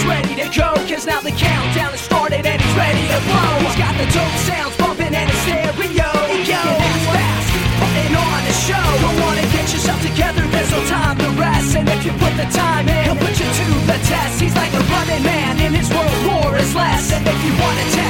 ready to go, cause now the countdown has started and he's ready to blow. He's got the dope sounds bumping and his stereo. That's fast, putting on a show. Don't wanna get yourself together, there's no time to rest. And if you put the time in, he'll put you to the test. He's like a running man, and his world war is less. And if you wanna test